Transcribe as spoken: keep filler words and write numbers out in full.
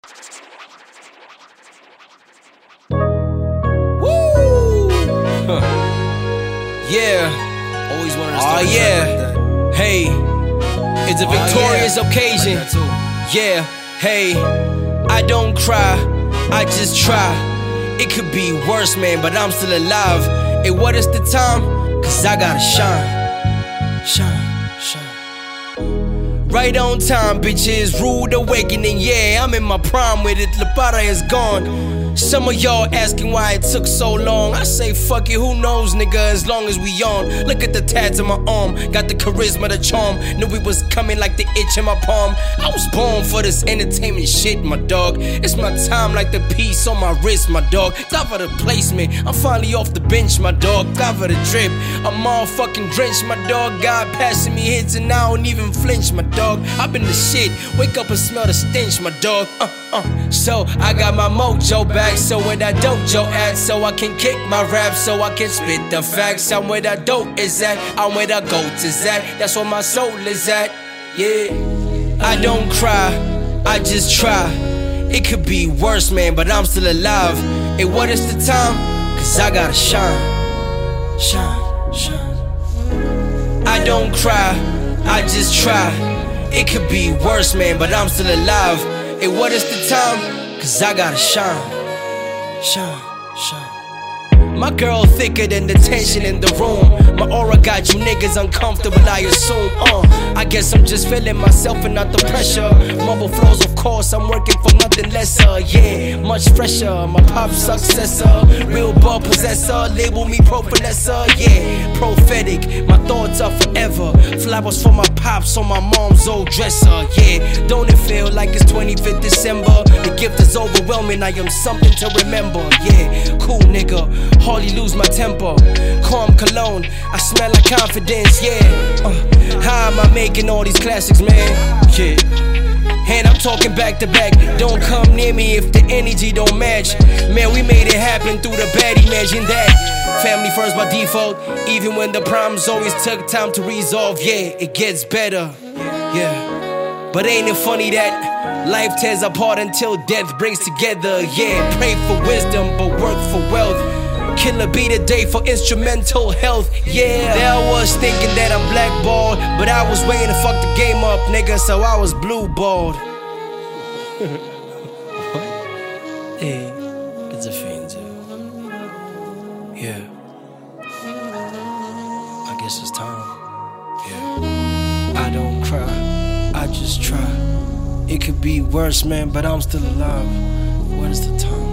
Woo! Huh. Yeah. Always wanted to Oh start yeah. like that. Hey, it's a Oh, victorious yeah. occasion. Like that too. Yeah. Hey, I don't cry, I just try. It could be worse, man, but I'm still alive. Hey, what is the time? Cause I gotta shine. Shine, shine. Right on time, bitches. Rude awakening, yeah. I'm in my prime with it. Lapara is gone. Some of y'all asking why it took so long. I say fuck it, who knows, nigga, as long as we on. Look at the tats on my arm, got the charisma, the charm. Knew it was coming like the itch in my palm. I was born for this entertainment shit, my dog. It's my time like the piece on my wrist, my dog. God for the placement, I'm finally off the bench, my dog. God for the drip, I'm all fucking drenched, my dog. God passing me hits and I don't even flinch, my dog. I've been the shit, wake up and smell the stench, my dog. Uh, uh. So I got my mojo back, so where that dojo at, so I can kick my rap, so I can spit the facts. I'm where that dope is at, I'm where the goat is at. That's where my soul is at, yeah. I don't cry, I just try. It could be worse, man, but I'm still alive. Hey, what is the time? Cause I gotta shine. Shine, shine. I don't cry, I just try. It could be worse, man, but I'm still alive. Hey, what is the time? Cause I gotta shine. Shine, shine. My girl thicker than the tension in the room. My aura got you niggas uncomfortable, I assume. Uh, I guess I'm just feeling myself and not the pressure. Mumble flows, of course, I'm working for nothing lesser. Yeah, much fresher. My pop successor, real ball possessor. Label me pro-finessor. Yeah, prophetic. My thoughts are forever. Flowers for my pops on my mom's old dresser. Yeah, don't it feel like it's twenty-fifth December? The gift is overwhelming. I am something to remember. Yeah, cool nigga. Hardly lose my temper. Calm cologne, I smell like confidence, yeah. Uh, how am I making all these classics, man? Yeah. And I'm talking back to back. Don't come near me if the energy don't match. Man, we made it happen through the bad, imagine that. Family first by default, even when the problems always took time to resolve. Yeah, it gets better, yeah. But ain't it funny that life tears apart until death brings together? Yeah, pray for wisdom, but work for wealth. Killer be the day for instrumental health, yeah. They was thinking that I'm blackballed, but I was waiting to fuck the game up, nigga, so I was blue balled. What? Hey, it's a fiend, yeah. I guess it's time, yeah. I don't cry, I just try. It could be worse, man, but I'm still alive. What is the time?